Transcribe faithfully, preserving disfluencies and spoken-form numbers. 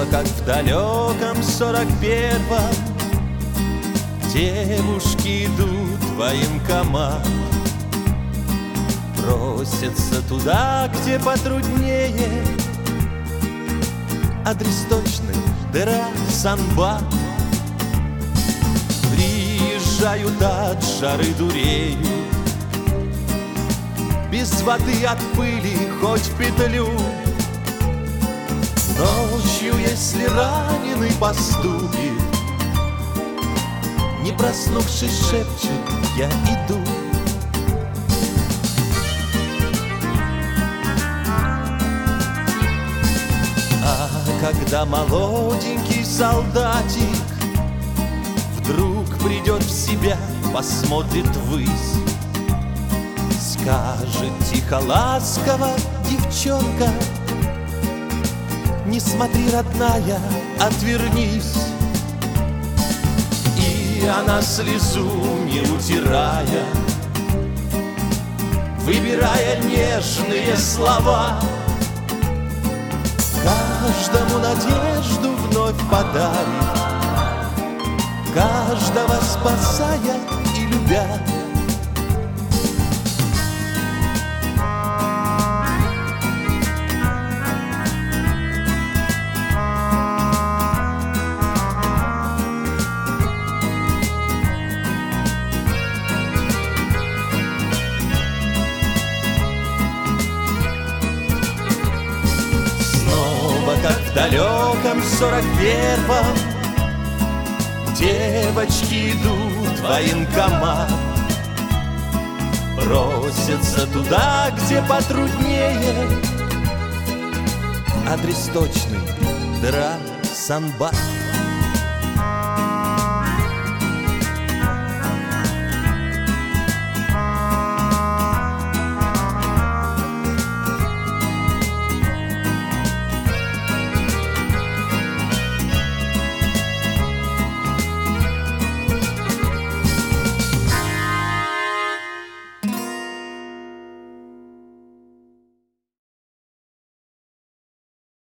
Снова, как в далеком сорок первом, девушки идут в военкомат, просятся туда, где потруднее. Адрес точный — дыра Сан-Бат. Приезжают от жары дурею, без воды от пыли хоть в петлю. Ночью, если раненый поступит, не проснувшись, шепчет: я иду. А когда молоденький солдатик вдруг придет в себя, посмотрит ввысь, скажет тихо, ласково: девчонка, не смотри, родная, отвернись. И она, слезу не утирая, выбирая нежные слова, каждому надежду вновь подарит, каждого спасая и любя. Как в далеком сорок первом, девочки идут в военкомат, просятся туда, где потруднее. Адрес точный — дыра Сан-Бат.